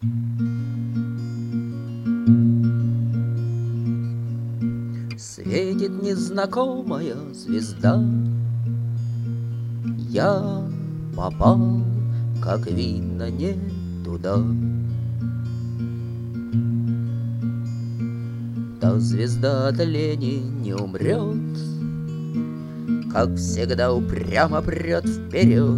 Светит незнакомая звезда. Я попал, как видно, не туда. Та звезда от лени не умрет, как всегда упрямо прет вперед,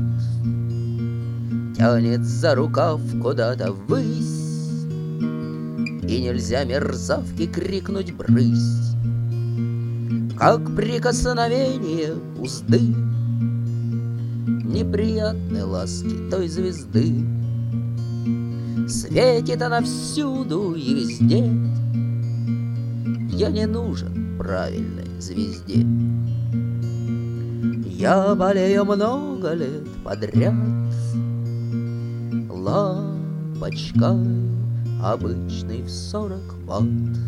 тянет за рукав куда-то ввысь, и нельзя мерзавке крикнуть «брысь!» Как прикосновение узды неприятной ласки той звезды. Светит она всюду и везде, я не нужен правильной звезде. Я болею много лет подряд лампочкой обычной в 40 ватт,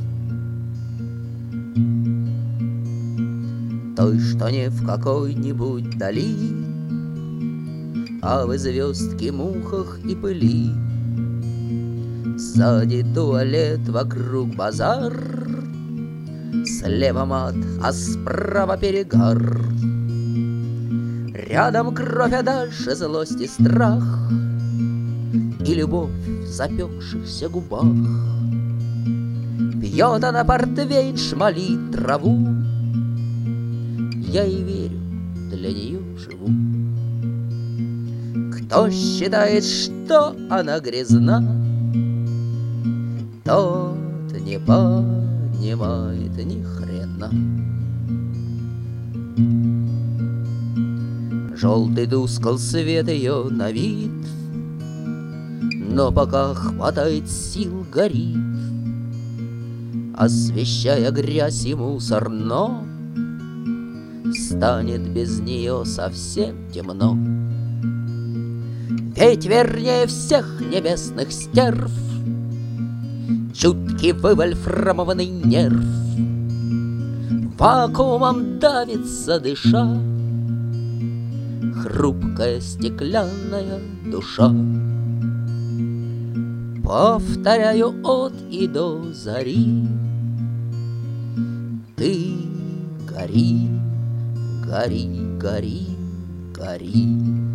той, что не в какой-нибудь дали, а в звездке, мухах и пыли. Сзади туалет, вокруг базар, слева мат, а справа перегар. Рядом кровь, а дальше злость и страх, и любовь в запекшихся губах. Пьет она портвейн, шмалит траву, я и верю, для нее живу. Кто считает, что она грязна, тот не понимает ни хрена. Желтый тускл свет ее на вид, но пока хватает сил, горит, освещая грязь и мусор, но станет без нее совсем темно. Ведь вернее всех небесных стерв чуткий вывольфрамованный нерв вакуумом давится, дыша, хрупкая стеклянная душа. Повторяю от и до зари, ты гори, гори, гори, гори.